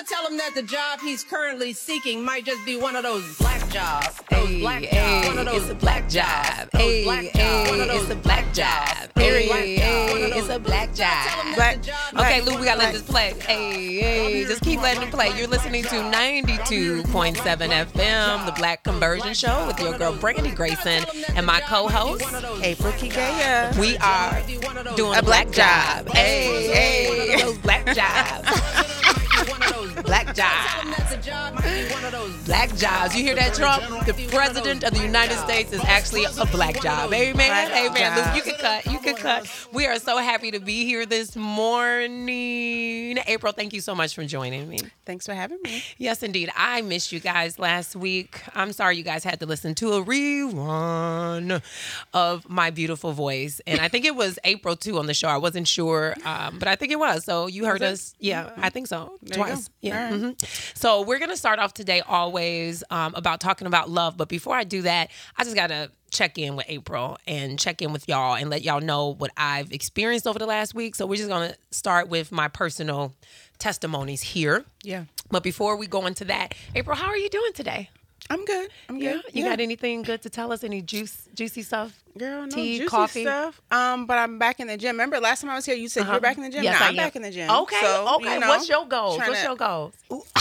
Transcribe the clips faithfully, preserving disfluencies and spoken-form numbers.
tell him that the job he's currently seeking might just be one of those black jobs. Those Hey, black hey, jobs. One of those it's a black job. Those Hey, black hey, jobs. One of those it's a black job. Hey, Hey, hey, it's a black Tell him job. that the job Okay, might Lou, be we gotta let one of this those- play. Hey, hey, just keep letting it play. You're listening to ninety-two point seven F M, The Black Conversion Show, with your girl Brandy Grayson and my co-host. April Kigaya. We are doing A a black black job. job. Hey, Hey, hey, those black jobs. Black jobs. Black jobs. You hear that, Trump? The president of the United States is actually a black job. Amen. Black Amen. job. Luke, you can cut. You can cut. We are so happy to be here this morning. April, thank you so much for joining me. Thanks for having me. Yes, indeed. I missed you guys last week. I'm sorry you guys had to listen to a rerun of my beautiful voice. And I think it was April, too, on the show. I wasn't sure, um, but I think it was. So you heard Was it? us. Yeah, I think so. There you Twice. go. Yeah. All right. mhm. So we're going to start off today always um, about talking about love. But before I do that, I just got to check in with April and check in with y'all and let y'all know what I've experienced over the last week. So we're just going to start with my personal testimonies here. Yeah. But before we go into that, April, how are you doing today? I'm good. I'm Yeah. good. You yeah. got anything good to tell us? Any juice, juicy stuff? Girl, no tea, juicy coffee? stuff. Um, but I'm back in the gym. Remember last time I was here, you said you Uh-huh. were back in the gym. Yes, now I I'm am. back in the gym. Okay. So, okay. you know, What's your goals? trying What's to- your goals?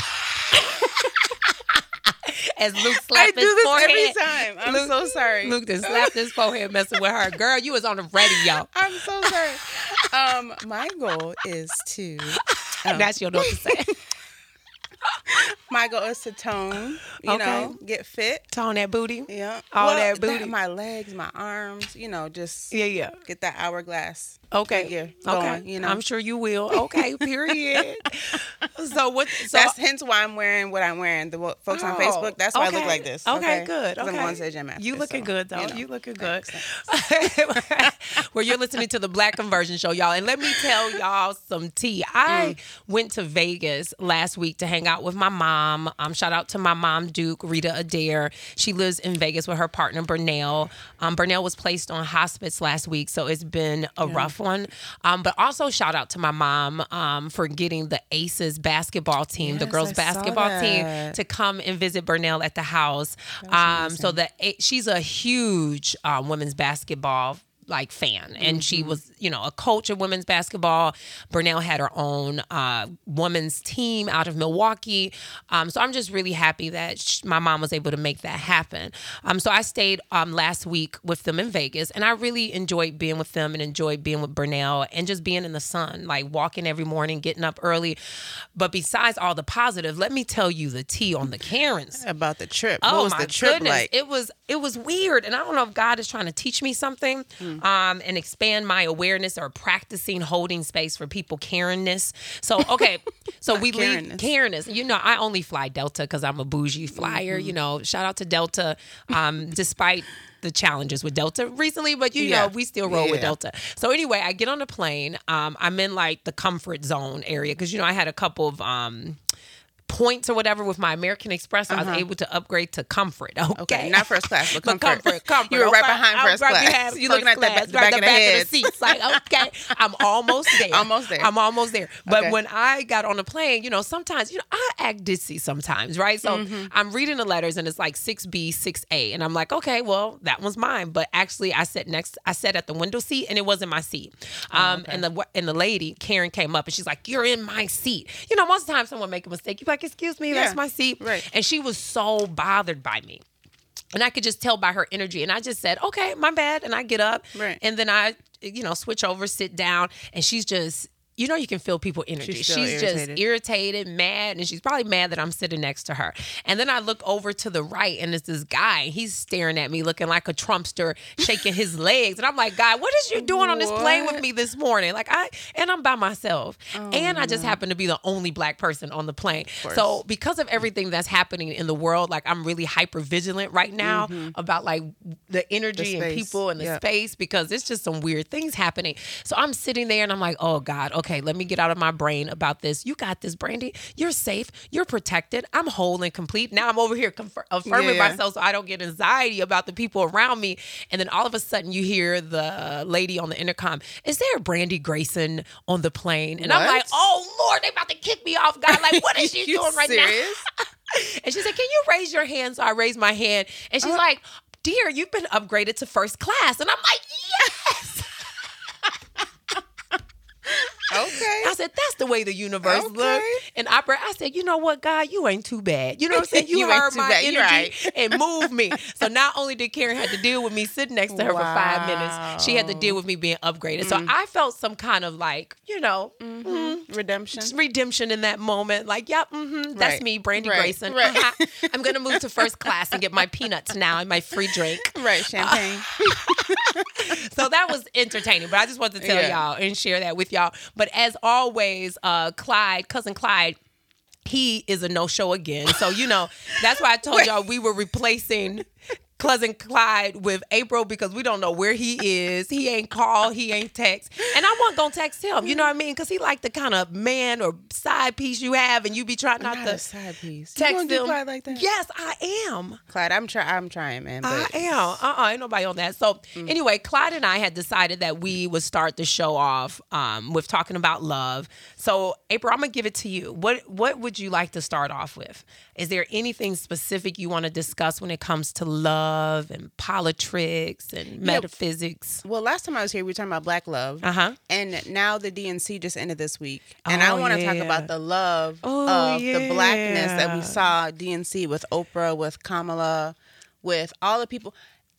As Luke I slapped do his this forehead. every time. I'm Luke- so sorry. Luke just slapped his forehead messing with her. Girl, you was on the radio. I'm so sorry. um, my goal is to. um, That's your note to say. my goal is to tone. You Okay. know, get fit. Tone that booty. Yeah. All Well, that booty. my legs, my arms. You know, just Yeah, yeah. get that hourglass. Okay. figure Okay. going, you know. I'm sure you will. Okay. Period. so what? So That's hence why I'm wearing what I'm wearing. The wo- folks on Oh, Facebook. That's why I okay. look like this. Okay, good. 'Cause Okay. I'm going to the gym after. You looking so, good though. you know. You looking good. Thanks, Well, you're listening to the Black Conversion Show, y'all. And let me tell y'all some tea. I Mm. went to Vegas last week to hang out with my mom. Um, shout out to my mom, Duke, Rita Adair. She lives in Vegas with her partner, Burnell. Um, Burnell was placed on hospice last week, so it's been a rough one. Um, but also shout out to my mom um, for getting the Aces basketball team, the Yes, girls I saw basketball team, that. to come and visit Burnell at the house. Um, so the she's a huge um, women's basketball like fan, and she was, you know, a coach of women's basketball. Burnell had her own uh, women's team out of Milwaukee. Um, so I'm just really happy that sh- my mom was able to make that happen. Um, so I stayed um, last week with them in Vegas, and I really enjoyed being with them and enjoyed being with Burnell and just being in the sun, like walking every morning, getting up early. But besides all the positive, let me tell you the tea on the Karens. About the trip. Oh what was my the trip goodness. like? It was it was weird. And I don't know if God is trying to teach me something um, and expand my awareness or practicing holding space for people Karenness. So, okay. So we leave Karenness. Karenness. You know, I only fly Delta because I'm a bougie flyer. You know, shout out to Delta. Um, despite the challenges with Delta recently, but you Yeah. know, we still roll with Yeah. Delta. So anyway, I get on the plane. Um, I'm in like the comfort zone area because, you know, I had a couple of um, points or whatever with my American Express. So I was able to upgrade to comfort. Okay. Okay, not first class, but But comfort. comfort, comfort. You were right Okay. behind I was first right class. behind You first looking at the, class, ba- the right back of the heads. seats. Like, okay, I'm almost there. Almost there. I'm almost there. But Okay. when I got on the plane, you know, sometimes, you know, I act ditzy sometimes, right? So Mm-hmm. I'm reading the letters and it's like six B, six A. And I'm like, okay, well, that one's mine. But actually, I sat next, I sat at the window seat and it wasn't my seat. Um, and the and the lady, Karen, came up and she's like, you're in my seat. You know, most of the time someone make a mistake. You're like, excuse me, that's Yeah. my seat. Right. And she was so bothered by me. And I could just tell by her energy. And I just said, okay, my bad. And I get up. Right. And then I, you know, switch over, sit down. And she's just, you know, you can feel people energy. She's She's, still just irritated. irritated, mad. And she's probably mad that I'm sitting next to her. And then I look over to the right and it's this guy. He's staring at me looking like a Trumpster, shaking his legs. And I'm like, God, what is you doing on this plane with What? me this morning? Like I, and I'm by myself. Oh, and I just happen to be the only black person on the plane. course. So because of everything that's happening in the world, like I'm really hyper vigilant right now about like the energy The and space. people and the Yep. space because it's just some weird things happening. So I'm sitting there and I'm like, oh God, okay. okay, let me get out of my brain about this. You got this, Brandy. You're safe. You're protected. I'm whole and complete. Now I'm over here confir- affirming Yeah. myself so I don't get anxiety about the people around me. And then all of a sudden you hear the lady on the intercom, is there a Brandy Grayson on the plane? And I'm What? like, oh, Lord, they about to kick me off, God. Like, what is she You doing right serious? now? And she said, can you raise your hand? So I raised my hand. And she's Uh, like, dear, you've been upgraded to first class. And I'm like, yes. Okay. I said, that's the way the universe Okay. looks. And I, I said, you know what, God, you ain't too bad. You know what I'm saying? You, You ain't heard too my bad. You're energy right. and moved me. So not only did Karen have to deal with me sitting next to her for five minutes, she had to deal with me being upgraded. So I felt some kind of like, you know, Mm-hmm. Redemption. just redemption in that moment. Like, yep, mm-hmm, that's Right. me, Brandy Right. Grayson. Right. Uh-huh. I'm going to move to first class and get my peanuts now and my free drink. Right. Champagne. So that was entertaining, but I just wanted to tell Yeah. y'all and share that with y'all. But as always, uh, Clyde, cousin Clyde, he is a no-show again. So, you know, that's why I told y'all we were replacing cousin Clyde with April because we don't know where he is. He ain't call, he ain't text. And I wasn't going to text him, you know what I mean? Because he like the kind of man or side piece you have and you be trying not, Not to a side piece. You text gonna do him. Clyde like that? Yes, I am. Clyde, I'm trying. I'm trying, man. I But am. Uh-uh, ain't nobody on that. So anyway, Clyde and I had decided that we would start the show off um, with talking about love. So April, I'm gonna give it to you. What what would you like to start off with? Is there anything specific you want to discuss when it comes to love and politics and metaphysics? Well, last time I was here, we were talking about Black love. Uh-huh. And now the D N C just ended this week. And Oh, I want to talk yeah. about the love Oh, of the blackness that yeah. we saw D N C with Oprah, with Kamala, with all the people.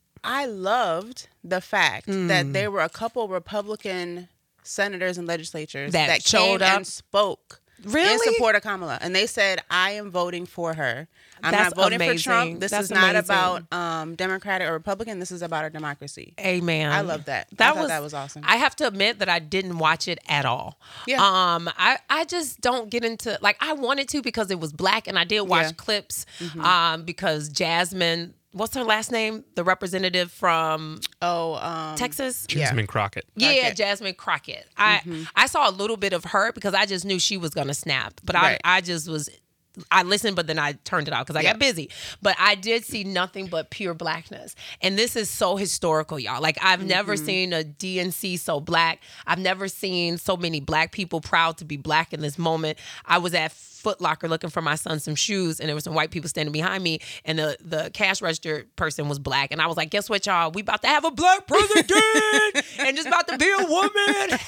I loved the fact Mm. that there were a couple Republican senators and legislatures That that, showed came up? and spoke Really? in support of Kamala. And they said, I am voting for her. I'm That's not voting amazing. for Trump. This That's is not amazing. about um, Democratic or Republican. This is about our democracy. Amen. I love that. I That thought was that was awesome. I have to admit that I didn't watch it at all. Yeah. Um. I I just don't get into like I wanted to because it was black and I did watch Yeah. clips. Um. Because Jasmine, what's her last name? The representative from Oh, um, Texas. Jasmine Crockett. Yeah, Crockett. Jasmine Crockett. I I saw a little bit of her because I just knew she was gonna snap, but Right. I I just was. I listened, but then I turned it off because I Yeah. got busy. But I did see nothing but pure blackness. And this is so historical, y'all. Like, I've never seen a D N C so black. I've never seen so many black people proud to be black in this moment. I was at Foot Locker looking for my son some shoes, and there were some white people standing behind me, and the, the cash register person was black. And I was like, guess what, y'all? We about to have a black president, and just about to be a woman.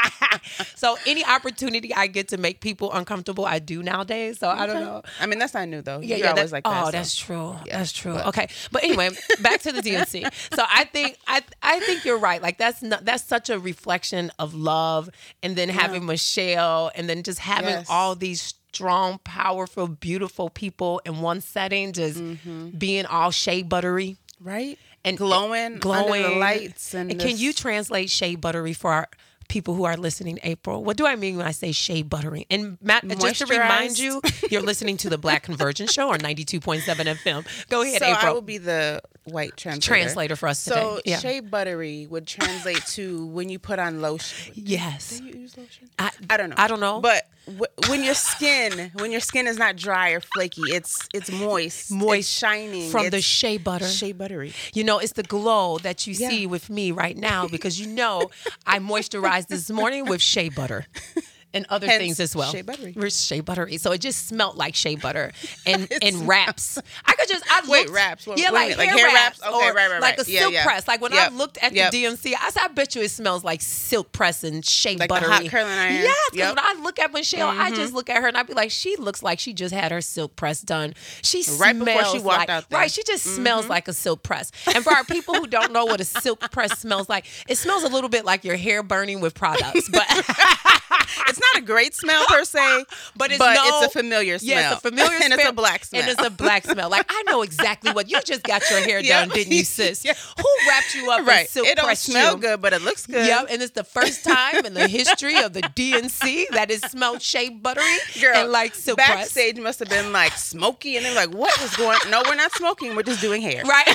So any opportunity I get to make people uncomfortable, I do nowadays. So I don't know. I mean, that's not new though. Yeah, You're yeah. always that- like that. oh, so. that's true. Yeah, That's true. but- Okay, but anyway, back to the D N C. So I think I I think you're right. Like that's not, that's such a reflection of love, and then having Michelle, and then just having Yes. all these strong, powerful, beautiful people in one setting, just being all shea buttery right. and glowing, glowing under the lights, and, And can this- you translate shea buttery for our people who are listening, April? What do I mean when I say shea buttery? And Matt, just to remind Moisturized? you, you're listening to the Black Convergence Show on ninety-two point seven F M. Go ahead, So April. I will be the white translator. Translator for us So today. Yeah. shea buttery would translate to when you put on lotion. Yes. Do you use lotion? I, I don't know. I don't know. But w- when your skin, when your skin is not dry or flaky, it's it's moist, Moist it's shining from the it's shea butter. Shea buttery. You know, it's the glow that you Yeah. see with me right now because you know I moisturized this morning with shea butter. And other Hence, things as well. shea buttery. We're shea buttery. So it just smelled like shea butter and and wraps. I could just I Wait, looked, wraps? What- yeah, what do like, you mean? hair, Like hair wraps, wraps? Okay, or right, right, like right. a Yeah, silk yeah. press. Like when Yep. I looked at Yep. the D N C, I said, I bet you it smells like silk press and shea Like the buttery. hot curling iron? Yes, because Yep. when I look at Michelle, I just look at her and I be like, she looks like she just had her silk press done. She Right smells before she walked like, out there. right. She just smells like a silk press. And for our people who don't know what a silk press smells like, it smells a little bit like your hair burning with products, but. It's not a great smell per se, But it's but no- it's a familiar smell. Yeah, it's a familiar and smell. it's a black smell. And it's a black smell. Like, I know exactly what you just got your hair Yep. done, didn't you, sis? Yeah. Who wrapped you up right. and silk It don't pressed smell you? good, but it looks good. Yep, and it's the first time in the history of the D N C that it smelled shea buttery Girl, and like silk press. backstage must have been like smoky, and they're like, "What is going?" No, we're not smoking. We're just doing hair. Right?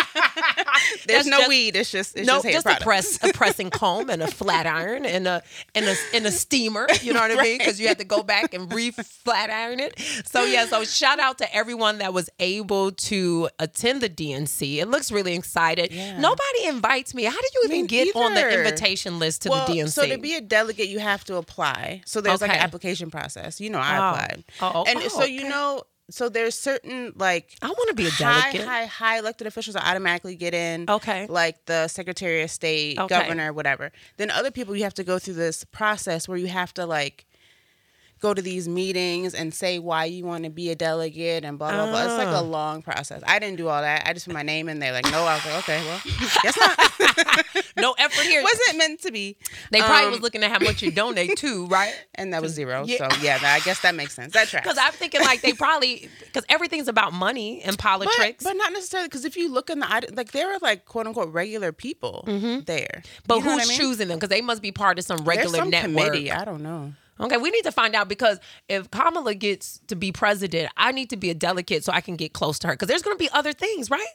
There's That's no just- weed. It's just it's no, just hair just a product. press, a pressing comb and a flat iron and a and a and a steam steamer. You know what I mean? Because you had to go back and re-flat iron it. So yeah, so shout out to everyone that was able to attend the D N C. It looks really excited. Yeah. Nobody invites me. How do you even Me get either. on the invitation list to well, the D N C? So to be a delegate, you have to apply. So there's Okay. like an application process. You know, I Oh. applied. Oh, and oh, so, you okay. know, so there's certain like I want to be a high, delegate. high, high elected officials that automatically get in. Okay. Like the Secretary of State, Okay. governor, whatever. Then other people, you have to go through this process where you have to like go to these meetings and say why you want to be a delegate and blah, blah, blah. It's like a Ah. long process. I didn't do all that. I just put my name in there like, no. I was like, okay, well, guess not. No effort here. Wasn't meant to be. They probably Um, was looking at how much you donate too, right? And that was zero. Yeah. So, yeah, I guess that makes sense. That tracks. Because I'm thinking like they probably, because everything's about money and But, politics. but not necessarily, because if you look in the, like, there are like quote unquote regular people there. But You know who's what I mean? choosing them? Because they must be part of some There's regular some network. committee. I don't know. Okay, we need to find out because if Kamala gets to be president, I need to be a delegate so I can get close to her. Because there's going to be other things, right?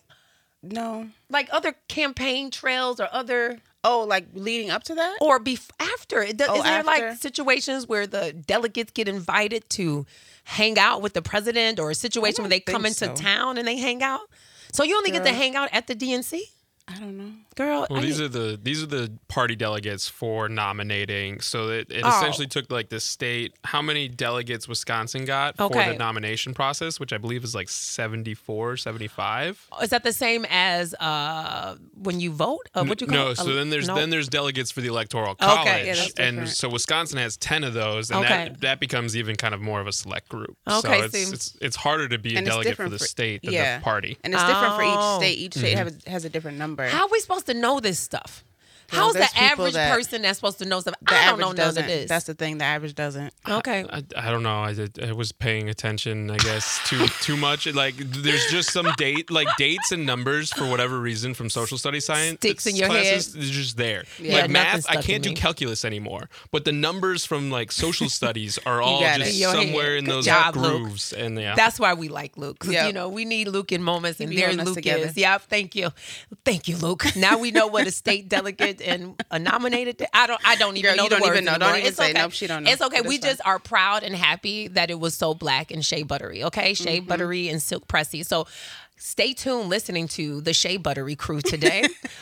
No. Like other campaign trails or other, Oh, like leading up to that? or be after. Is Oh, there like after? situations where the delegates get invited to hang out with the president, or a situation where they don't come think into so. town and they hang out? So you only get to Girl. hang out at the D N C? I don't know. Girl, Well, I these need- are the these are the party delegates for nominating. So it, it Oh. essentially took like the state. How many delegates Wisconsin got for Okay. the nomination process, which I believe is like seventy-four, seventy-five. is that the same as uh, when you vote? Uh, what you call No, it? so Uh, then there's no? then there's delegates for the electoral college, Yeah, that's and different. so Wisconsin has ten of those, and Okay. that that becomes even kind of more of a select group. Okay, so it's so- it's, it's harder to be a And it's delegate for different the for- state than yeah. the party. And it's different for Oh. each state. Each state have a, has a different number. How are we supposed to know this stuff? Well, How's the there's people average that- person that's supposed to know stuff? the I don't average know none doesn't. of this. That's the thing. The average doesn't. okay. I, I don't know. I, did, I was paying attention, I guess, too too much. Like, there's just some date, like dates and numbers for whatever reason from social studies science Sticks in your classes. They're just there. Yeah, like nothing math, I stuck in can't do me. calculus anymore. But the numbers from like social studies are all got just it. In your somewhere head. in Good those job, Luke. grooves. And yeah, That's why we like Luke. 'Cause, Yep. you know, we need Luke in moments, and be there holding us Luke together. is. Yeah, thank you. Thank you, Luke. Now we know what a state delegate and a nominated. I don't I don't even Girl, know you the don't words even know. Don't anymore. even It's say, okay. nope, she don't know. It's okay. But We it's just are proud and happy that it was so black and shea buttery. Okay, shea Mm-hmm. buttery and silk pressy. So stay tuned listening to the Shea Buttery crew today.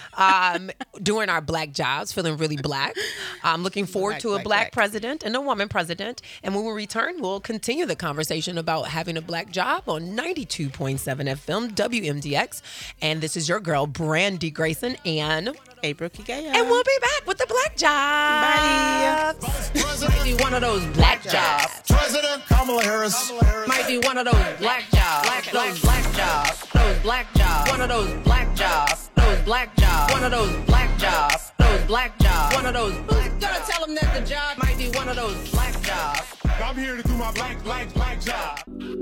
um, doing our black jobs, feeling really black. I'm looking forward Black, to a black, black black. president and a woman president. And when we return, we'll continue the conversation about having a black job on ninety-two point seven F M W M D X. And this is your girl, Brandy Grayson, and April Kigaya. and we'll be back with the black job. Might be one of those black jobs. President Kamala Harris. Might be one of those black jobs. Black, those black jobs. Those black jobs. One of those black jobs. Those black jobs. One of those black jobs. Those black jobs. One of those. Who's gonna tell them that the job might be one of those black jobs? I'm here to do my black, black, black job.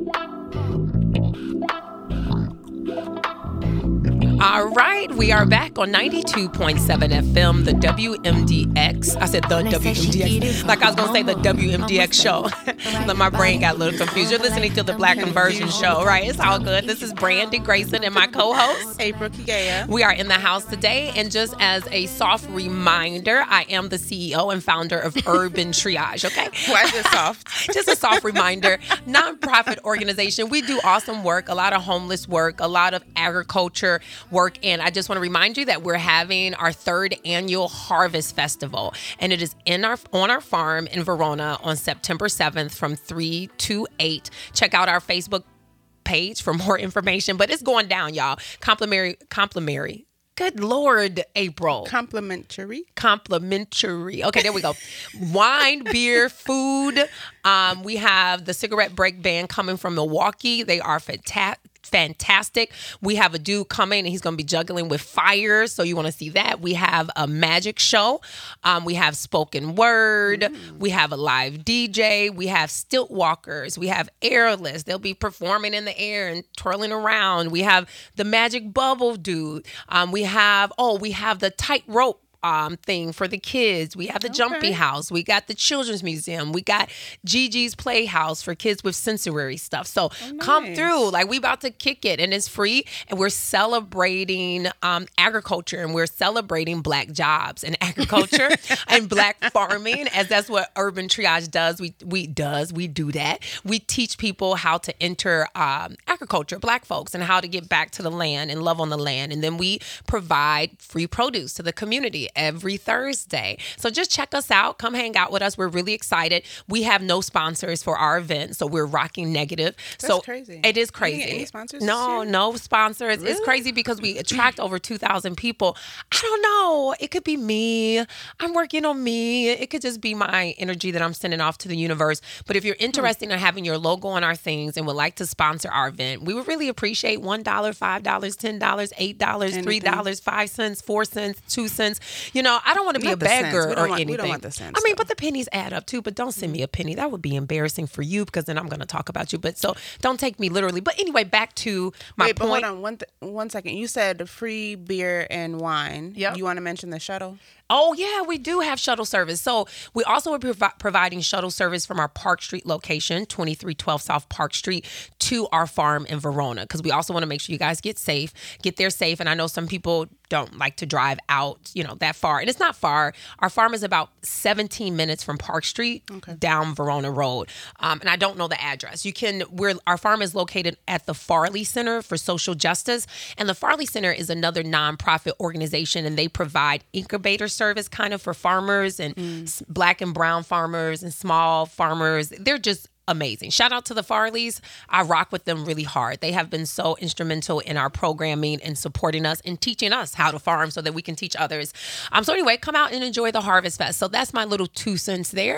All right, we are back on ninety-two point seven F M, the W M D X. I said the W M D X, like I was going to say the W M D X show. But my brain got a little confused. You're listening to the Black Conversion Show, right? It's all good. This is Brandy Grayson and my co-host. April Kigaya. We are in the house today, and just as a soft reminder, I am the C E O and founder of Urban Triage, okay? Why is it soft? Just a soft reminder, nonprofit organization. We do awesome work, a lot of homeless work, a lot of agriculture work. And I just want to remind you that we're having our third annual Harvest Festival. And it is in our on our farm in Verona on September seventh from three to eight. Check out our Facebook page for more information. But it's going down, y'all. Complimentary, complimentary. Good Lord, April. Complimentary. Complimentary. Okay, there we go. Wine, beer, food. Um, we have the Cigarette Break Band coming from Milwaukee. They are fantastic. Fantastic. We have a dude coming and he's going to be juggling with fire. So you want to see that. We have a magic show. Um, we have spoken word. Mm. We have a live D J. We have stilt walkers. We have airless. They'll be performing in the air and twirling around. We have the magic bubble dude. Um, we have, oh, we have the tightrope um, thing for the kids. We have the Jumpy Okay. House. We got the Children's Museum. We got Gigi's Playhouse for kids with sensory stuff. So come nice. through. Like, we about to kick it, and it's free. And we're celebrating um, agriculture, and we're celebrating Black jobs and agriculture and Black farming, as that's what Urban Triage does. We we does we do that. We teach people how to enter um, agriculture, Black folks, and how to get back to the land and love on the land. And then we provide free produce to the community every Thursday. So just check us out. Come hang out with us. We're really excited. We have no sponsors for our event, so we're rocking negative. That's so crazy. It is You crazy. get any sponsors this no, year? no sponsors. It's crazy because we attract over two thousand people. I don't know. It could be me. I'm working on me. It could just be my energy that I'm sending off to the universe. But if you're interested in having your logo on our things and would like to sponsor our event, we would really appreciate one dollar, five dollars, ten dollars, eight dollars, three dollars, five cents, four cents, two cents. You know, I don't want to be Not a the cents. beggar We or don't want- we anything. don't want the cents, I mean, though. but the pennies add up too. But don't send me a penny. That would be embarrassing for you, because then I'm going to talk about you. But so don't take me literally. But anyway, back to my Wait, but point. hold on one th- one second. You said free beer and wine. Yep. You want to mention the shuttle? Oh, yeah, we do have shuttle service. So we also are provi- providing shuttle service from our Park Street location, twenty-three twelve South Park Street, to our farm in Verona, because we also want to make sure you guys get safe, get there safe. And I know some people don't like to drive out, you know, that far. And it's not far. Our farm is about seventeen minutes from Park Street down Verona Road. Um, and I don't know the address. You can, we're, our farm is located at the Farley Center for Social Justice. And the Farley Center is another nonprofit organization, and they provide incubator service kind of for farmers and s- Black and brown farmers and small farmers. They're just amazing. Shout out to the Farleys. I rock with them really hard. They have been so instrumental in our programming and supporting us and teaching us how to farm so that we can teach others. Um, so anyway, come out and enjoy the Harvest Fest. So that's my little two cents there.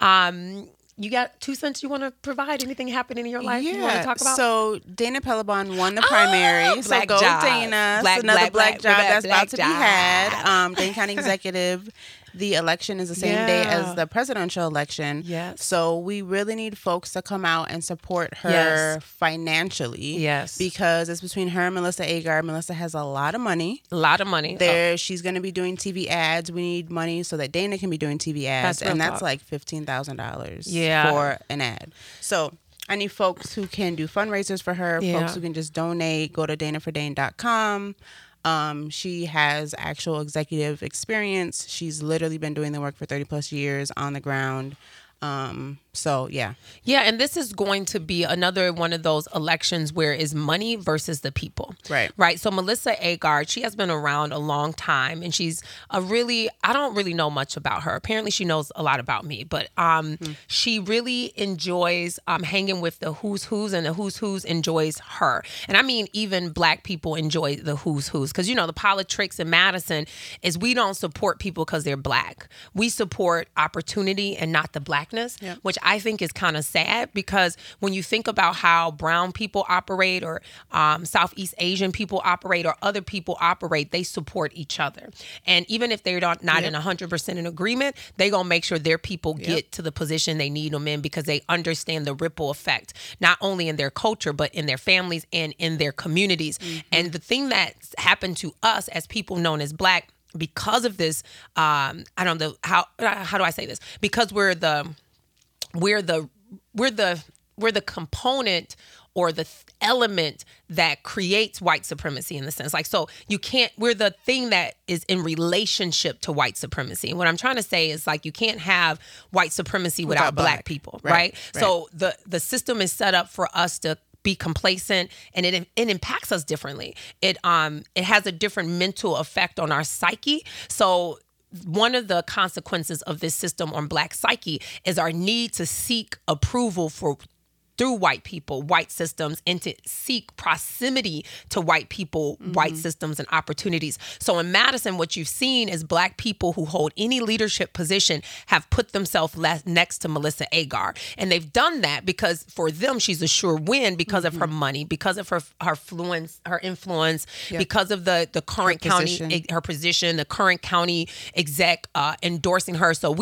Um, you got two cents you want to provide? Anything happening in your life you want to talk about? So Dana Pelabon won the primary. so Black go job. Dana. Black, Another black, black, black, job black, that's black about to job. be had. Um, Dane County Executive. The election is the same day Yeah. as the presidential election. Yes. So we really need folks to come out and support her Yes. financially. Yes. Because it's between her and Melissa Agar. Melissa has a lot of money. A lot of money. There, she's going to be doing T V ads. We need money so that Dana can be doing T V ads, That's real and that's talk. like fifteen thousand dollars Yeah. for an ad. So I need folks who can do fundraisers for her, Yeah. folks who can just donate. Go to dana for dane dot com. Um, she has actual executive experience. She's literally been doing the work for thirty plus years on the ground. Um, so yeah. Yeah, and this is going to be another one of those elections where it's money versus the people. Right. Right. So Melissa Agard, she has been around a long time, and she's a really, I don't really know much about her. Apparently she knows a lot about me, but um, Mm-hmm. she really enjoys um, hanging with the who's who's, and the who's who's enjoys her. And I mean, even Black people enjoy the who's who's, because, you know, the politics in Madison is we don't support people because they're Black. We support opportunity and not the Blackness, Yep. which I think is kind of sad, because when you think about how brown people operate, or um, Southeast Asian people operate, or other people operate, they support each other. And even if they're not, not in one hundred percent in agreement, they going to make sure their people get to the position they need them in, because they understand the ripple effect, not only in their culture, but in their families and in their communities. And the thing that's happened to us as people known as Black, because of this, um, I don't know how how do I say this? Because we're the we're the we're the we're the component or the th- element that creates white supremacy, in the sense, like, so you can't, we're the thing that is in relationship to white supremacy. And what I'm trying to say is, like, you can't have white supremacy without, Without Black, Black. people, Right, right? right. So the the system is set up for us to be complacent, and it it impacts us differently. It um it has a different mental effect on our psyche. So one of the consequences of this system on Black psyche is our need to seek approval for through white people, white systems, and to seek proximity to white people, white systems, and opportunities. So in Madison, what you've seen is Black people who hold any leadership position have put themselves le- next to Melissa Agar. And they've done that because for them, she's a sure win because of her money, because of her her fluence, her influence, because of the, the current Her county, position. e- her position, the current county exec uh, endorsing her. So we just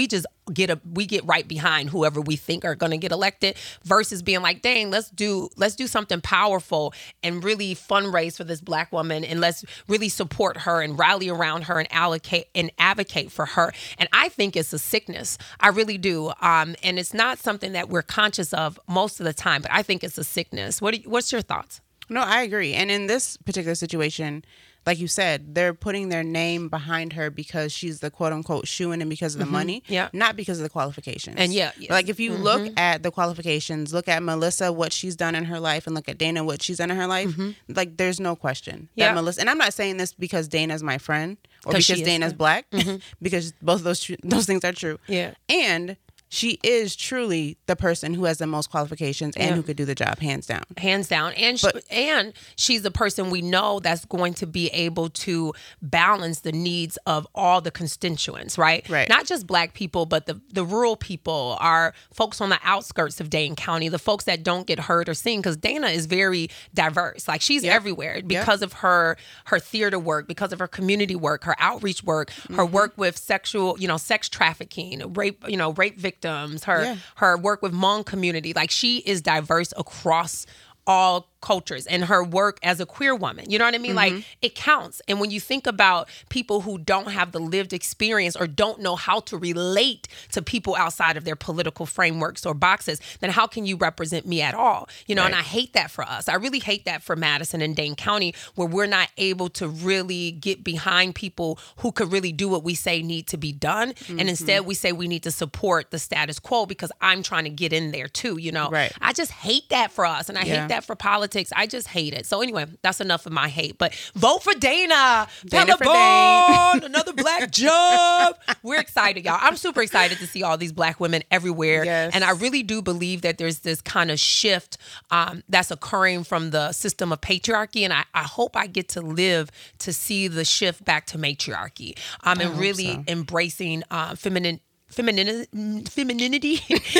get a we get right behind whoever we think are going to get elected versus being like, dang, let's do let's do something powerful and really fundraise for this black woman, and let's really support her and rally around her and allocate and advocate for her. And I think it's a sickness. I really do. Um, and it's not something that we're conscious of most of the time, but I think it's a sickness. What do you, what's your thoughts? No, I agree. And in this particular situation, like you said, they're putting their name behind her because she's the quote unquote shoo-in and because of the money, Yeah. not because of the qualifications. And yeah, yeah. Like if you look at the qualifications, look at Melissa, what she's done in her life, and look at Dana, what she's done in her life, like there's no question Yeah. that Melissa, and I'm not saying this because Dana's my friend or 'Cause she because is, Dana's yeah. black, because both of those tru- those things are true. Yeah. And she is truly the person who has the most qualifications and Yeah. who could do the job, hands down. Hands down. And she, But- and she's the person we know that's going to be able to balance the needs of all the constituents, right? Right. Not just black people, but the, the rural people, our folks on the outskirts of Dane County, the folks that don't get heard or seen, because Dana is very diverse. Like she's Yep. everywhere because of her her theater work, because of her community work, her outreach work, her Mm-hmm. work with sexual, you know, sex trafficking, rape, you know, rape victims, her Yeah. her work with Hmong community. Like she is diverse across all cultures, and her work as a queer woman. You know what I mean? Mm-hmm. Like it counts. And when you think about people who don't have the lived experience or don't know how to relate to people outside of their political frameworks or boxes, then how can you represent me at all? You know, and Right. I hate that for us. I really hate that for Madison and Dane County, where we're not able to really get behind people who could really do what we say need to be done. Mm-hmm. And instead we say we need to support the status quo because I'm trying to get in there too, you know? Right. I just hate that for us. And I Yeah. hate that for politics. I just hate it. So anyway, that's enough of my hate. But vote for Dana. Dana for Pelabon, another black job. We're excited, y'all. I'm super excited to see all these black women everywhere. Yes. And I really do believe that there's this kind of shift um, that's occurring from the system of patriarchy. And I, I hope I get to live to see the shift back to matriarchy um, and hope really so. embracing uh, feminine Feminine, femininity,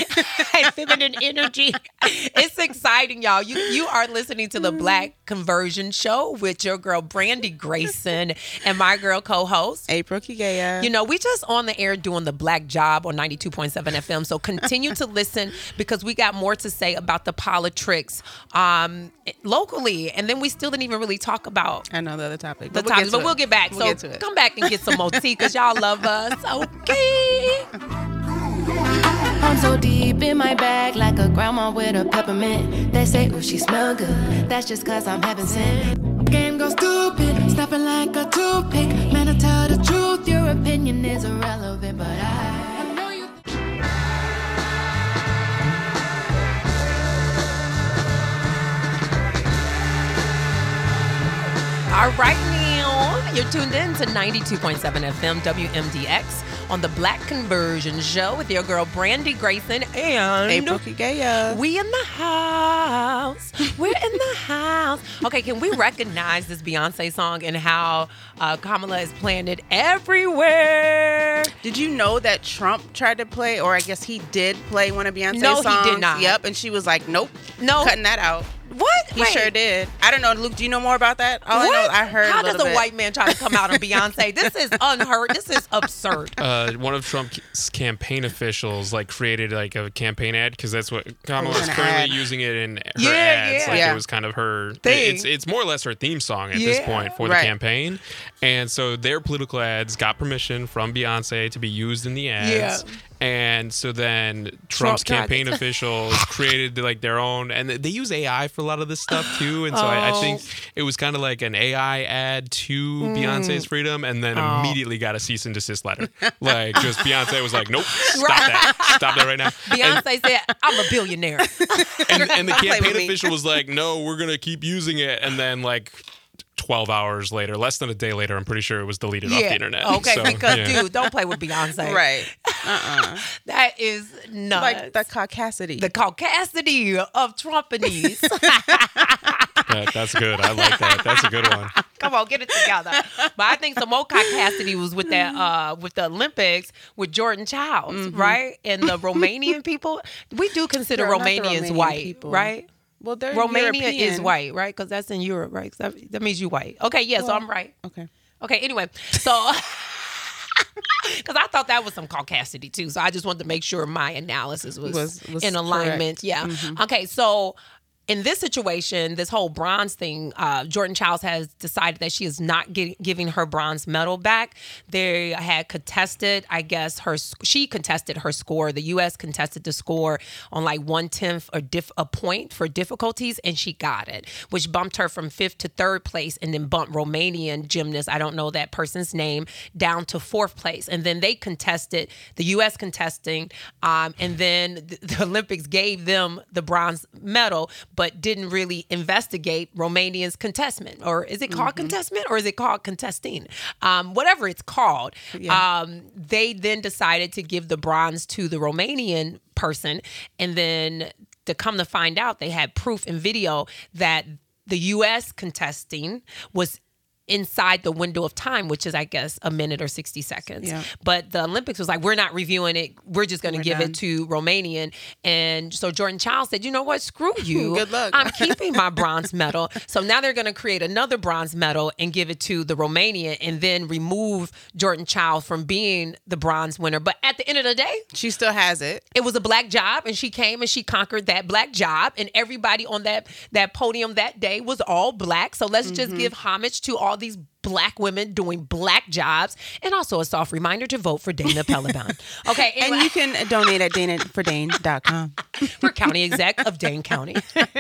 and feminine energy. It's exciting, y'all. You you are listening to the Black Conversion Show with your girl Brandy Grayson and my girl co-host April Kigaya. You know, we just on the air doing the Black Job on ninety-two point seven F M. So continue to listen because we got more to say about the politics um, locally, and then we still didn't even really talk about I know the other topic. the but we'll topics, get to but it. we'll get back. We'll so get to it. come back and get some more tea because y'all love us. Okay. I'm so deep in my bag like a grandma with a peppermint. They say, ooh, she smell good. That's just cause I'm heaven sent. Game goes stupid, snapping like a toothpick. Man, I tell the truth, your opinion is irrelevant, but I, I know you. All right, now you're tuned in to ninety-two point seven F M W M D X on the Black Conversion Show with your girl Brandy Grayson and April Kigaya. we in the house. We're in the house. Okay, can we recognize this Beyonce song and how uh, Kamala is playing it everywhere? Did you know that Trump tried to play, or I guess he did play one of Beyonce's No, he songs? did not. Yep, and she was like, nope. No. Cutting that out. What? He Wait. sure did. I don't know, Luke, do you know more about that? All What? I know, I heard How a does little a bit. white man try to come out on Beyonce? This is unheard. This is absurd. Uh, one of Trump's campaign officials like created like a campaign ad because that's what Kamala was is an currently ad. using it in her Yeah, ads. yeah. Like Yeah. it was kind of her. Thing. It's it's more or less her theme song at Yeah. this point for the Right. campaign, and so their political ads got permission from Beyonce to be used in the ads. Yeah. And so then Trump's tried campaign it. officials created like their own, and they use A I for a lot of this stuff too. And so I, I Oh. think it was kind of like an A I ad to Beyonce's freedom, and then Oh. immediately got a cease and desist letter. Like just Beyonce was like, nope, stop that, stop that right now. And, Beyonce said, I'm a billionaire. and, and the Play with campaign me. official was like, no, we're gonna keep using it, and then like. twelve hours later, less than a day later, I'm pretty sure it was deleted off the internet. Okay, So, because yeah. dude, don't play with Beyonce. Right. Uh-uh. That is nuts. Like the caucasity. the caucasity of Trumpanies. That- that's good. I like that. That's a good one. Come on, get it together. But I think some more caucasity was with that uh with the Olympics with Jordan Childs, right? And the Romanian people. We do consider Girl, not the Romanians Romanian white, people. right? well, they're Romania is European. white, right? Because that's in Europe, right? 'Cause That, that means you white. Okay, yeah, so Well, I'm right. Okay. Okay, anyway, so Because I thought that was some caucasity too. So I just wanted to make sure my analysis was, Was- was in alignment. correct. Yeah. Mm-hmm. Okay. So in this situation, this whole bronze thing, uh, Jordan Childs has decided that she is not get, giving her bronze medal back. They had contested, I guess, her she contested her score. The U S contested the score on like one tenth or diff, a point for difficulties, and she got it, which bumped her from fifth to third place, and then bumped Romanian gymnast, I don't know that person's name, down to fourth place. And then they contested, the U S contesting, um, and then the, the Olympics gave them the bronze medal, but didn't really investigate Romania's contestant. Or is it called Mm-hmm. contestant or is it called contesting? Um, whatever it's called. Yeah. Um, they then decided to give the bronze to the Romanian person. And then to come to find out, they had proof and video that the U S contesting was inside the window of time, which is, I guess, a minute or sixty seconds. Yeah. But the Olympics was like, we're not reviewing it. We're just going to We're give done. it to Romanian. And so Jordan Childs said, you know what? Screw you. Good luck. I'm keeping my bronze medal. So now they're going to create another bronze medal and give it to the Romanian and then remove Jordan Childs from being the bronze winner. But at the end of the day, She still has it. it was a black job, and she came and she conquered that black job, and everybody on that that podium that day was all black. So let's just give homage to all these black women doing black jobs, and also a soft reminder to vote for Dana Pelleban. Okay, And anyway, you can donate at dana for dane dot com. for county exec of Dane County.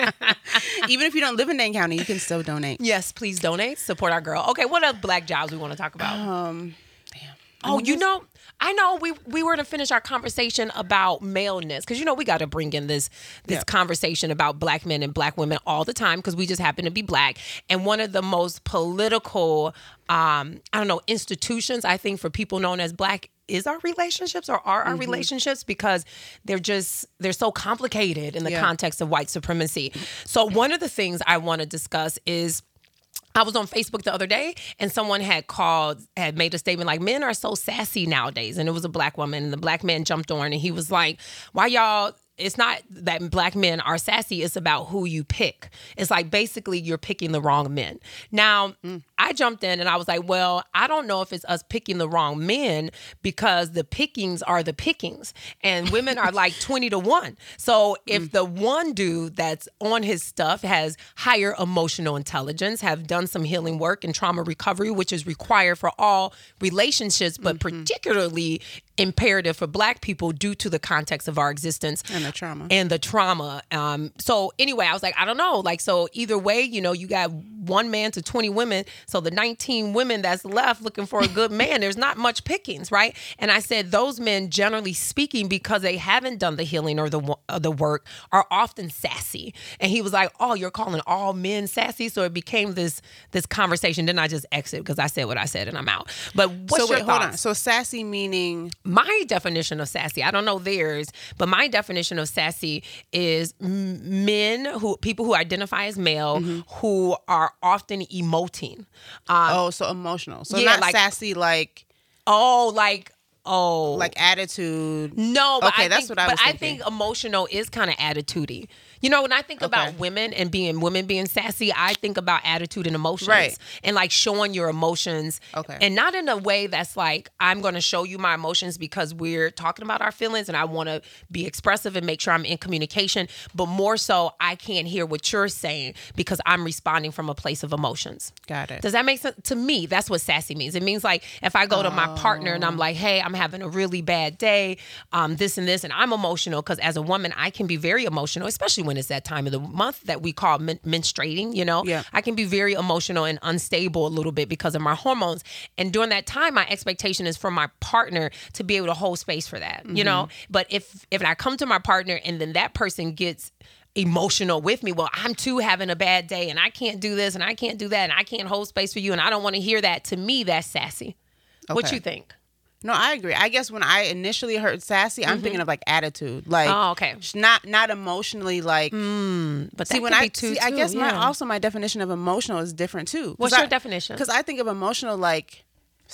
Even if you don't live in Dane County, you can still donate. Yes, please donate, support our girl. Okay, what other black jobs we want to talk about? Um, damn. Oh, you know, I know we we were to finish our conversation about maleness, because you know we got to bring in this this Yeah. conversation about black men and black women all the time, because we just happen to be black. And one of the most political, um, I don't know, institutions, I think, for people known as black is our relationships, or are our relationships, because they're just they're so complicated in the Yeah. context of white supremacy. So one of the things I want to discuss is, I was on Facebook the other day, and someone had called, had made a statement like, men are so sassy nowadays. And it was a black woman, and the black man jumped on, and he was like, why y'all, it's not that black men are sassy, it's about who you pick. It's like, basically, you're picking the wrong men. Now, I jumped in and I was like, well, I don't know if it's us picking the wrong men, because the pickings are the pickings, and women are like twenty to one. So if the one dude that's on his stuff has higher emotional intelligence, have done some healing work and trauma recovery, which is required for all relationships, but particularly imperative for black people due to the context of our existence And the trauma. and the trauma. Um, so anyway, I was like, I don't know. Like, so either way, you know, you got one man to twenty women. So the nineteen women that's left looking for a good man, there's not much pickings, right? And I said, those men, generally speaking, because they haven't done the healing or the wo- uh, the work, are often sassy. And he was like, oh, you're calling all men sassy? So it became this this conversation. Then I just exit because I said what I said and I'm out. But what's so your wait, thoughts? hold on. So sassy meaning My definition of sassy, I don't know theirs, but my definition of sassy is m- men who, people who identify as male, Mm-hmm. who are often emoting. Um, oh, so emotional. So yeah, not like- sassy like oh, like oh, like attitude. no, but Okay, I that's think, what I was But I thinking. think emotional is kind of attitudey. You know, when I think about Okay. women and being women being sassy, I think about attitude and emotions, Right. and like showing your emotions, Okay. and not in a way that's like, I'm going to show you my emotions because we're talking about our feelings and I want to be expressive and make sure I'm in communication, but more so I can't hear what you're saying because I'm responding from a place of emotions. Got it. Does that make sense? To me, that's what sassy means. It means like if I go to my partner and I'm like, hey, I'm having a really bad day, um, this and this, and I'm emotional, because as a woman, I can be very emotional, especially when it's that time of the month that we call men- menstruating, you know? Yeah. I can be very emotional and unstable a little bit because of my hormones. And during that time, my expectation is for my partner to be able to hold space for that, you know? But if if I come to my partner and then that person gets emotional with me, well, I'm too having a bad day and I can't do this and I can't do that and I can't hold space for you and I don't want to hear that. To me, that's sassy. What Okay. you think? No, I agree. I guess when I initially heard sassy, I'm thinking of like attitude, like Oh, okay. sh- not not emotionally like. But See, that when could I be too, see, I too, guess my yeah. also my definition of emotional is different too. What's your definition? Because I think of emotional like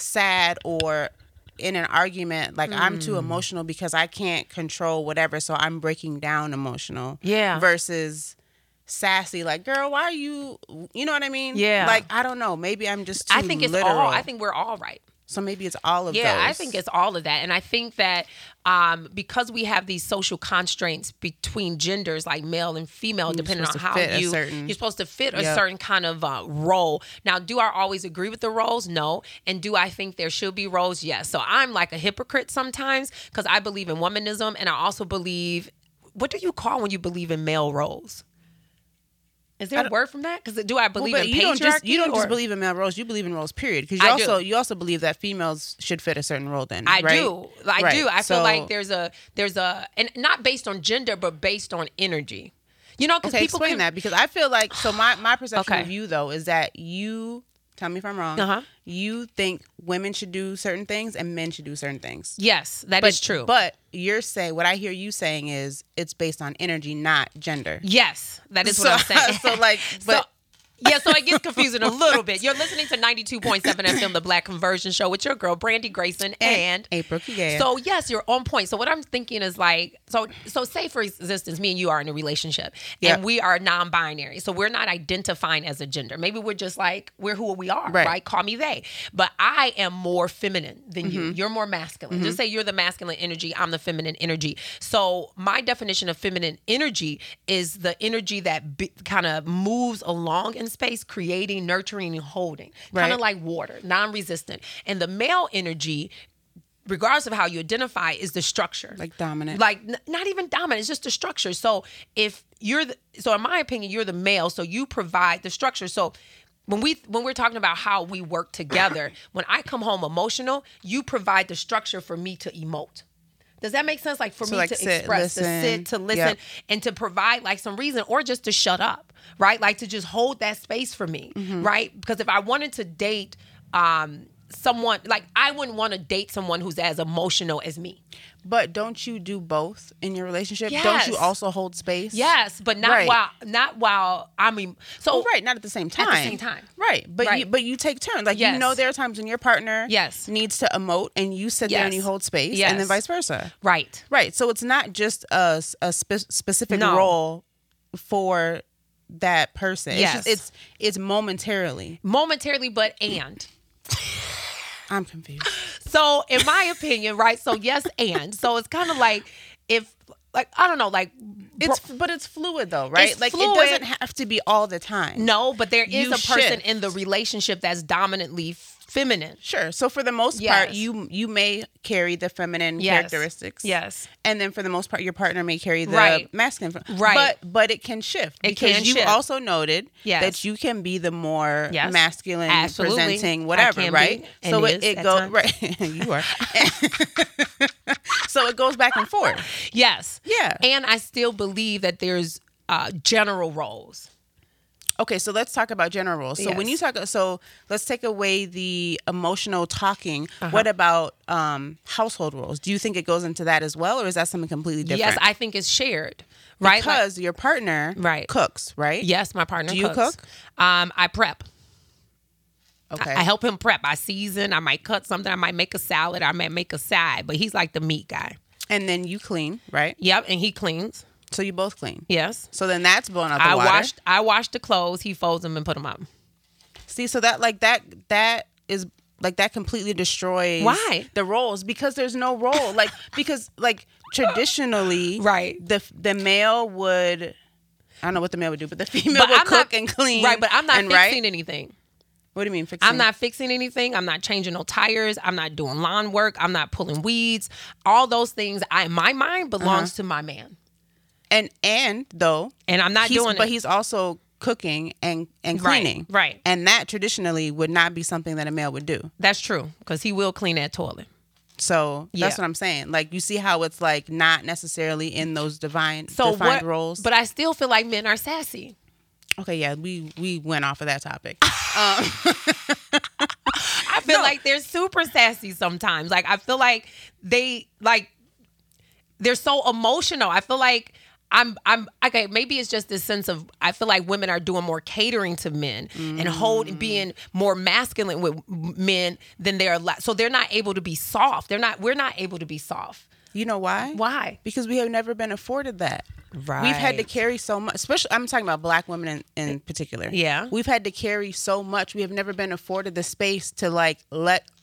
sad or in an argument, like I'm Mm. too emotional because I can't control whatever, so I'm breaking down emotional. Yeah. Versus sassy, like girl, why are you? You know what I mean? Yeah. Like I don't know. Maybe I'm just too I think it's literal. all. I think we're all right. So maybe it's all of Yeah, those. I think it's all of that. And I think that um, because we have these social constraints between genders, like male and female, depending on supposed to how fit a you, certain- you're supposed to fit a Yep. certain kind of uh, role. Now, do I always agree with the roles? No. And do I think there should be roles? Yes. So I'm like a hypocrite sometimes because I believe in womanism, and I also believe, what do you call when you believe in male roles? Is there a word from that? Because do I Well, believe but in you don't just patriarchy? you don't just or- believe in male roles. You believe in roles, period. Because you I also do. you also believe that females should fit a certain role. Then I right? do. I Right. do. I So- feel like there's a there's a and not based on gender, but based on energy. You know, because Okay, people explain can, that because I feel like so my my perception Okay. of you though is that you tell me if I'm wrong. Uh-huh. You think women should do certain things and men should do certain things. Yes, that is But- true. But you're saying what I hear you saying is it's based on energy, not gender. yes, that is So- what I'm saying. so, like, but- so, yeah, so it gets confusing a little bit. You're listening to ninety-two point seven F M, The Black Conversion Show, with your girl Brandy Grayson and, April Kigea. So yes, you're on point. So what I'm thinking is like, so so say for instance, me and you are in a relationship, Yep. and we are non-binary, so we're not identifying as a gender. Maybe we're just like we're who we are, Right. right? Call me they. But I am more feminine than you. Mm-hmm. You're more masculine. Just say you're the masculine energy. I'm the feminine energy. So my definition of feminine energy is the energy that be, kind of moves along in space, creating, nurturing, and holding, kind Right. of like water, non-resistant. And the male energy, regardless of how you identify, is the structure. Like dominant. Like n- not even dominant, it's just the structure. So if you're the, so in my opinion, you're the male, so you provide the structure. So when we when we're talking about how we work together, when I come home emotional, you provide the structure for me to emote. Does that make sense? Like for So, me like, to sit, express, to listen. sit, to listen, Yep. and to provide like some reason, or just to shut up, right? Like to just hold that space for me, Mm-hmm. right? Because if I wanted to date um, someone, like I wouldn't want to date someone who's as emotional as me. But don't you do both in your relationship? Don't Yes. you also hold space? Yes, but not Right. while not while I mean. So Oh, right, not at the same time. At the same time. Right. But you Right. but you take turns. Like you Yes. know there are times when your partner Yes. needs to emote and you sit there and Yes. you hold space Yes. and then vice versa. right. Right. So it's not just a, a spe- specific No. role for that person. It's Yes. just, it's it's momentarily. Momentarily, but and. I'm confused. So in my opinion, right? So yes, and. So it's kind of like if like I don't know, like It's but it's fluid though, right? It's like fluid. it doesn't have to be all the time. no, but there is You a person shift. in the relationship that's dominantly feminine. Sure. So for the most part, Yes. you you may carry the feminine Yes. characteristics. Yes. And then for the most part, your partner may carry the Right. masculine. Right. But but it can shift It because can you shift. also noted Yes. that you can be the more Yes. masculine Absolutely. presenting I whatever, can be, right? and so is it, it at goes times. right. You are. So it goes back and forth. Yes. Yeah. And I still believe that there's uh, general roles. Okay, so let's talk about general roles. So when you Yes. talk, so let's take away the emotional talking. Uh-huh. What about um, household roles? Do you think it goes into that as well, or is that something completely different? Yes, I think it's shared. Right? Like- Because your partner Right. cooks, right? yes, my partner Do you cooks. cook? Um, I prep. Okay. I help him prep. I season. I might cut something. I might make a salad. I might make a side. But he's like the meat guy. And then you clean, right? Yep, and he cleans. So you both clean. Yes. So then that's blowing out the I water. washed. I washed the clothes. He folds them and put them up. See, so that like that that is like that completely destroys Why? the roles because there's no role. Like because like traditionally, Right. The the male would I don't know what the male would do, but the female But would I'm cook not, and clean. Right, but I'm not and fixing right? anything. What do you mean fixing? I'm not fixing anything. I'm not changing no tires. I'm not doing lawn work. I'm not pulling weeds. All those things, I, in my mind, belongs Uh-huh. to my man. And and though, And I'm not he's, doing but it. he's also cooking and and Right, cleaning. right. And that traditionally would not be something that a male would do. That's true, because he will clean that toilet. So that's Yeah. what I'm saying. Like you see how it's like not necessarily in those divine So defined what? roles. But I still feel like men are sassy. Okay, yeah, we we went off of that topic. I feel like they're super sassy sometimes. Like I feel like they like they're so emotional. I feel like I'm I'm okay, maybe it's just this sense of I feel like women are doing more catering to men and hold being more masculine with men than they're la- so they're not able to be soft. They're not we're not able to be soft. You know why? Why? Because we have never been afforded that. Right. We've had to carry so much, especially I'm talking about black women in, in particular. Yeah. We've had to carry so much. We have never been afforded the space to like let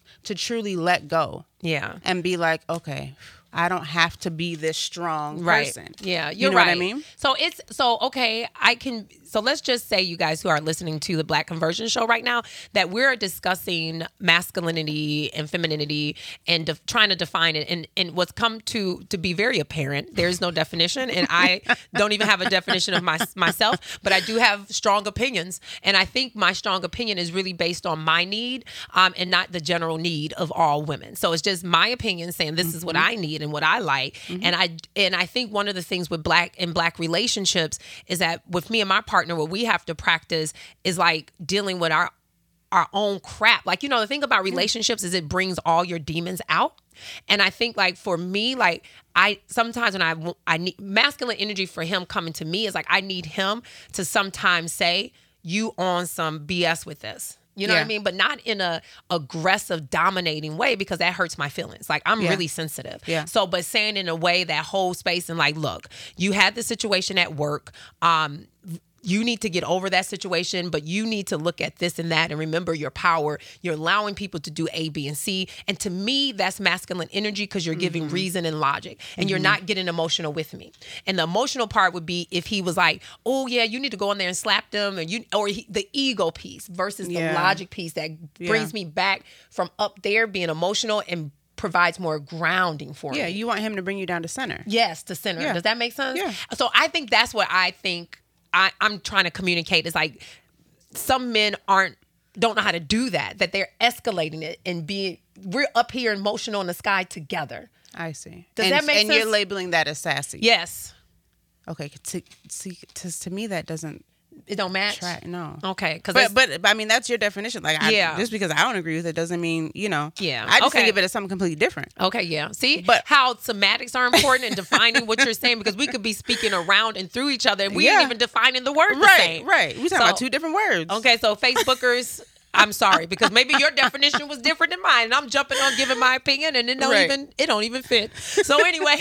to truly let go Yeah. and be like, okay, I don't have to be this strong Right. person. Yeah, You you're know right. what I mean? So it's so okay. I can. So let's just say, you guys who are listening to the Black Conversion Show right now, that we're discussing masculinity and femininity and de- trying to define it. And and what's come to to be very apparent, there's no definition, and I don't even have a definition of my myself. But I do have strong opinions, and I think my strong opinion is really based on my need, um, and not the general need of all women. So it's just my opinion saying this is what I need and what I like. And I and I think one of the things with black and black relationships is that with me and my partner, what we have to practice is like dealing with our our own crap. Like, you know, the thing about relationships is it brings all your demons out. And I think like for me, like I sometimes when I I need masculine energy for him coming to me is like I need him to sometimes say, you on some B S with this. You know Yeah. what I mean? But not in a aggressive, dominating way, because that hurts my feelings. Like I'm Yeah. really sensitive. Yeah. So, but saying in a way that holds space and like, look, you had this situation at work. Um, you need to get over that situation, but you need to look at this and that and remember your power. You're allowing people to do A, B, and C. And to me, that's masculine energy because you're giving reason and logic and you're not getting emotional with me. And the emotional part would be if he was like, oh yeah, you need to go in there and slap them, and you, or he, the ego piece versus Yeah. the logic piece that brings me back from up there being emotional and provides more grounding for Yeah, me. you want him to bring you down to center. Yes, to center. Yeah. Does that make sense? Yeah. So I think that's what I think I, I'm trying to communicate is like some men aren't don't know how to do that, that they're escalating it and being we're up here emotional in the sky together. I see. Does and, that make and sense? you're labeling that as sassy. Yes. Okay. To, see, to, to me, that doesn't It don't match. track. No. Okay. Because But, but but I mean that's your definition. Like I, Yeah. just because I don't agree with it doesn't mean you know. Yeah. I just Okay. think of it as something completely different. Okay, yeah. See But- how semantics are important in defining what you're saying, because we could be speaking around and through each other and we Yeah. ain't even defining the word the Right. same. Right. We talking So- about two different words. Okay, so Facebookers, I'm sorry, because maybe your definition was different than mine, and I'm jumping on giving my opinion, and it don't Right. even it don't even fit. So anyway,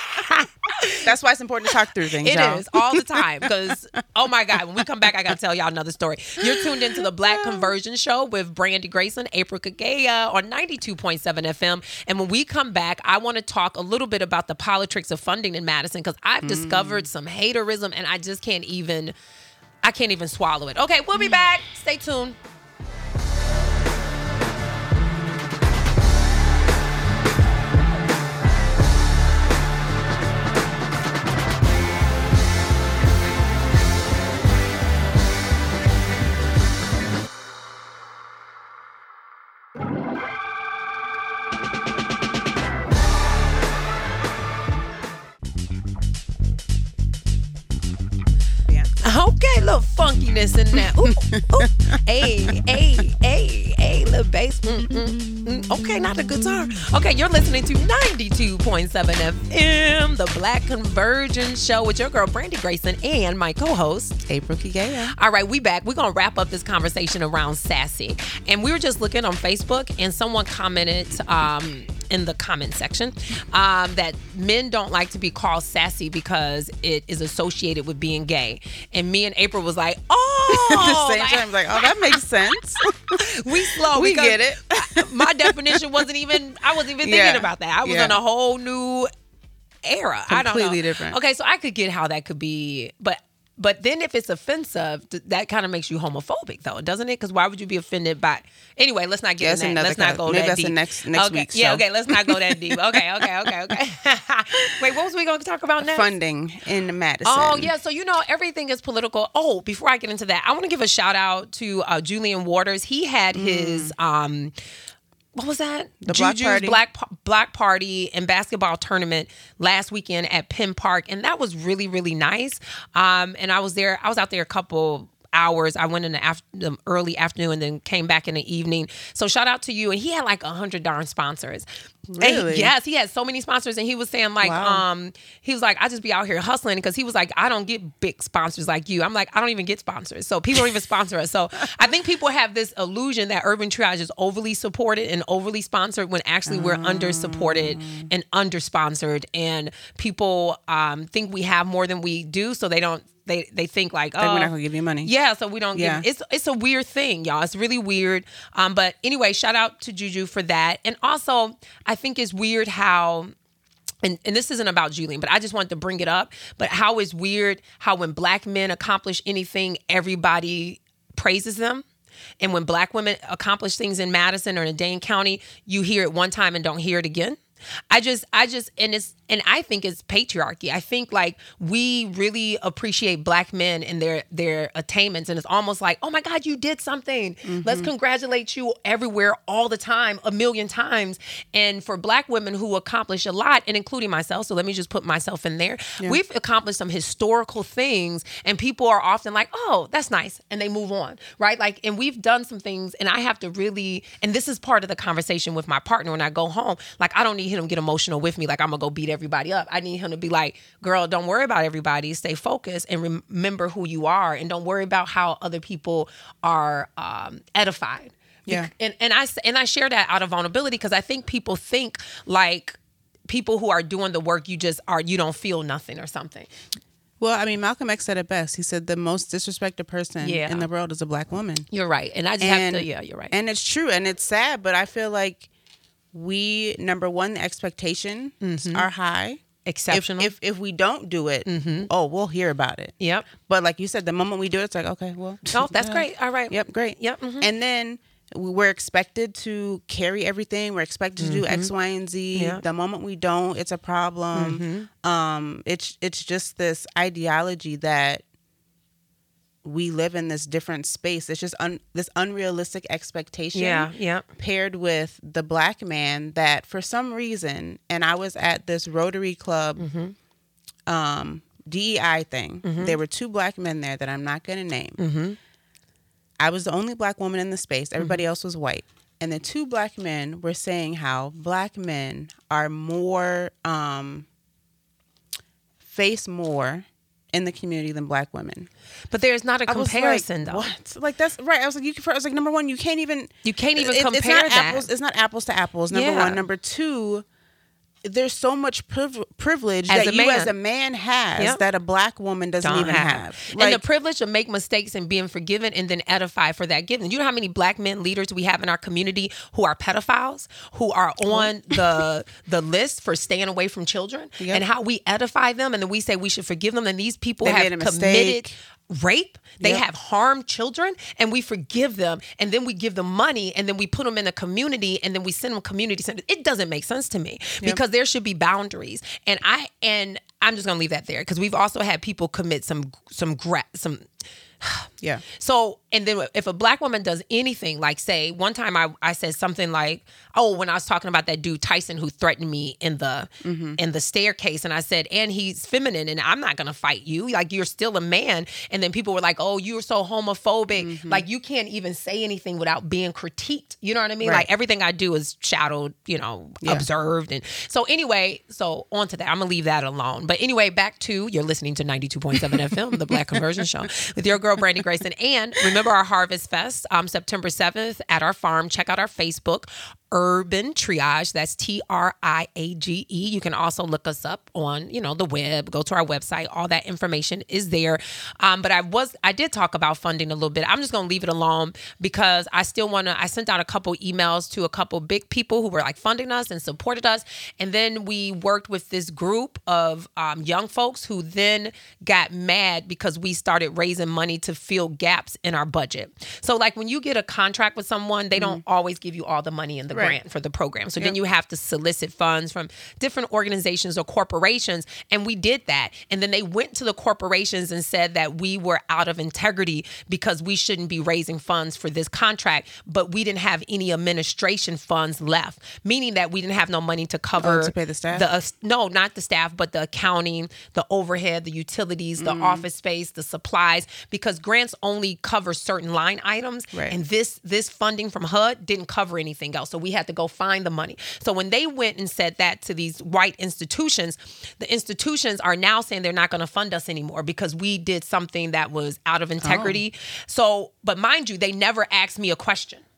That's why it's important to talk through things. it y'all. is all the time. Because oh my God, when we come back, I gotta tell y'all another story. You're tuned into the Black Conversion Show with Brandy Grayson, April Kagaya on ninety-two point seven F M. And when we come back, I want to talk a little bit about the politics of funding in Madison, because I've Mm. discovered some haterism, and I just can't even I can't even swallow it. Okay, we'll be back. Stay tuned. Yeah. Okay, little funkiness in there. Ooh, ooh. Hey, hey, hey, hey, little bass. Mm, mm, mm. Okay, not the guitar. Okay, you're listening to ninety-two point seven F M, the Black Conversion Show with your girl, Brandy Grayson, and my co-host, April Kigaya. all right, we back. We're going to wrap up this conversation around sassy. And we were just looking on Facebook, and someone commented um, in the comment section um, that men don't like to be called sassy because it is associated with being gay. And me and April was like, oh. At the same like, time, like, oh, that makes sense. we slow. We because get it. my definition wasn't even, I wasn't even thinking Yeah. about that. I was Yeah. in a whole new era. I don't know. Completely different. Okay, so I could get how that could be, but but then if it's offensive, th- that kind of makes you homophobic, though, doesn't it? Because why would you be offended by? Anyway, let's not get That's in that. another Let's not kind- go maybe that that's deep. the next- next okay. week's Yeah, show. okay. Let's not go that deep. Okay, okay, okay, okay. Wait, what was we going to talk about next? Funding in Madison. Oh, yeah. So, you know, everything is political. Oh, before I get into that, I want to give a shout out to uh, Julian Waters. He had his, um, what was that? The block Juju's party. Black, Black Party and basketball tournament last weekend at Penn Park. And that was really, really nice. Um, and I was there, I was out there a couple hours. I went in the, after, the early afternoon and then came back in the evening. So shout out to you. And he had like a hundred darn sponsors. And he- Really? yes, he had so many sponsors, and he was saying like, Wow. um, he was like, I just be out here hustling, because he was like, I don't get big sponsors like you. I'm like, I don't even get sponsors, so people don't even sponsor us. So I think people have this illusion that Urban Triage is overly supported and overly sponsored, when actually we're under supported and under sponsored, and people um, think we have more than we do, so they don't. they they think like, oh, Like, we're not gonna give you money. Yeah, so we don't Yeah. give. It's it's a weird thing, y'all. It's really weird. Um, but anyway, shout out to Juju for that. And also, I think it's weird how. And, and this isn't about Julian, but I just wanted to bring it up. But how it's weird how when black men accomplish anything, everybody praises them. And when black women accomplish things in Madison or in Dane County, you hear it one time and don't hear it again. I just, I just, and it's, and I think it's patriarchy. I think like we really appreciate black men and their their attainments, and it's almost like, oh my God, you did something. Mm-hmm. Let's congratulate you everywhere, all the time, a million times. And for black women who accomplish a lot, and including myself, so let me just put myself in there. Yeah. We've accomplished some historical things, and people are often like, oh, that's nice, and they move on, right? Like, and we've done some things, and I have to really, and this is part of the conversation with my partner when I go home. Like, I don't need him to get emotional with me, like I'm gonna go beat everybody up. I need him to be like, girl, don't worry about everybody. Stay focused and rem- remember who you are, and don't worry about how other people are um, edified. Yeah. And and I and I share that out of vulnerability because I think people think like people who are doing the work, you just are, you don't feel nothing or something. Well, I mean, Malcolm X said it best. He said the most disrespected person Yeah. in the world is a black woman. You're right, and I just And- have to. Yeah, you're right. And it's true, and it's sad, but I feel like we, number one, the expectations are high. Exceptional. If, if if we don't do it, oh, we'll hear about it. Yep. But like you said, the moment we do it, it's like, okay, well. Oh, that's yeah. great. All right. Yep, great. Yep. mhm. And then we're expected to carry everything. We're expected to do X, Y, and Z. Yeah. The moment we don't, it's a problem. Um, it's it's just this ideology that we live in this different space. It's just un, this unrealistic expectation. Yeah. Yeah. Paired with the black man that for some reason, and I was at this Rotary Club um, D E I thing. There were two black men there that I'm not going to name. Mm-hmm. I was the only black woman in the space. Everybody else was white. And the two black men were saying how black men are more, um, face more in the community than black women. But there's not a I was comparison, like, though. What? Like, that's right. I was like, you can, I was like, number one, you can't even. You can't even it- compare it's not that. Apples, it's not apples to apples, number Yeah. one. Number two, there's so much priv- privilege As that a you man. as a man has Yep. that a black woman doesn't Don't even have. have. and the Like, privilege of make mistakes and being forgiven and then edified for that given. You know how many black men leaders we have in our community who are pedophiles, who are on the the list for staying away from children, Yep. and how we edify them and then we say we should forgive them, and these people They have made a committed mistake. rape, they Yep. have harmed children, and we forgive them, and then we give them money, and then we put them in a community, and then we send them community centers. It doesn't make sense to me because there should be boundaries. And I and I'm just gonna leave that there because we've also had people commit some some gra- some. yeah. So, and then if a black woman does anything, like say, one time I, I said something like, oh, when I was talking about that dude Tyson who threatened me in the in the staircase, and I said, and he's feminine, and I'm not gonna fight you. Like, you're still a man. And then people were like, oh, you're so homophobic. Like, you can't even say anything without being critiqued. You know what I mean? Right. Like, everything I do is shadowed, you know, Yeah. observed. And so anyway, so on to that. I'm gonna leave that alone. But anyway, back to, you're listening to ninety-two point seven F M, the Black Conversion Show, with your girl Brandy Grayson. And remember our Harvest Fest, um, September seventh at our farm. Check out our Facebook, Urban Triage. That's T R I A G E. You can also look us up on, you know, the web. Go to our website. All that information is there. Um, but I was, I did talk about funding a little bit. I'm just going to leave it alone because I still want to, I sent out a couple emails to a couple big people who were like funding us and supported us. And then we worked with this group of um, young folks who then got mad because we started raising money to fill gaps in our budget. So like when you get a contract with someone, they don't always give you all the money in the Right. grant for the program. So then you have to solicit funds from different organizations or corporations. And we did that. And then they went to the corporations and said that we were out of integrity because we shouldn't be raising funds for this contract, but we didn't have any administration funds left, meaning that we didn't have no money to cover Oh, to pay the staff? The, uh, no, not the staff, but the accounting, the overhead, the utilities, the office space, the supplies, because grants only cover certain line items. Right. And this this funding from H U D didn't cover anything else. So we had to go find the money. So when they went and said that to these white institutions, the institutions are now saying they're not going to fund us anymore because we did something that was out of integrity. So, but mind you, they never asked me a question.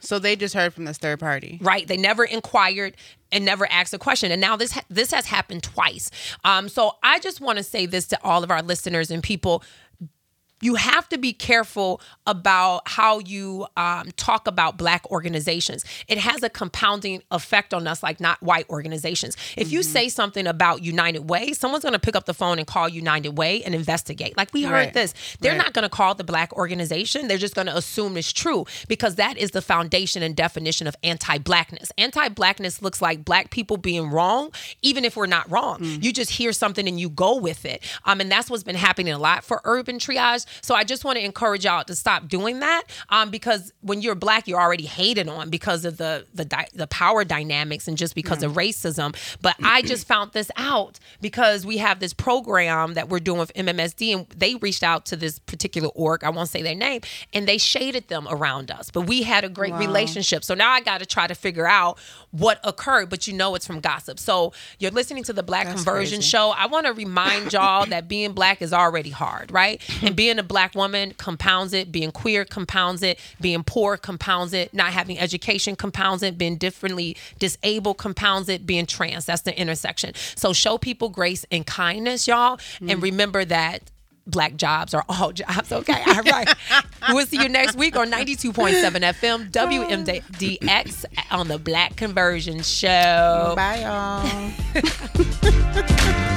So they just heard from this third party. Right. They never inquired and never asked a question. And now this ha- this has happened twice. Um, so I just want to say this to all of our listeners and people. You have to be careful about how you um, talk about Black organizations. It has a compounding effect on us, like not white organizations. If you mm-hmm. say something about United Way, someone's going to pick up the phone and call United Way and investigate. Like we heard right. this. They're right. not going to call the Black organization. They're just going to assume it's true because that is the foundation and definition of anti-Blackness. Anti-Blackness looks like Black people being wrong, even if we're not wrong. Mm. You just hear something and you go with it. Um, and that's what's been happening a lot for Urban Triage. So I just want to encourage y'all to stop doing that um, because when you're Black, you're already hated on because of the the, di- the power dynamics and just because mm. of racism. But I just found this out because we have this program that we're doing with M M S D and they reached out to this particular org, I won't say their name, and they shaded them around us. But we had a great wow. relationship. So now I got to try to figure out what occurred, but you know it's from gossip. So you're listening to the Black That's Conversion crazy. Show. I want to remind y'all that being Black is already hard, right? And being a Black woman compounds it, being queer compounds it, being poor compounds it, not having education compounds it, being differently disabled compounds it, being trans, that's the intersection. So show people grace and kindness, y'all, mm. and remember that Black jobs are all jobs, okay? All right. We'll see you next week on ninety-two point seven F M, W M D X on the Black Conversion Show. Bye, y'all.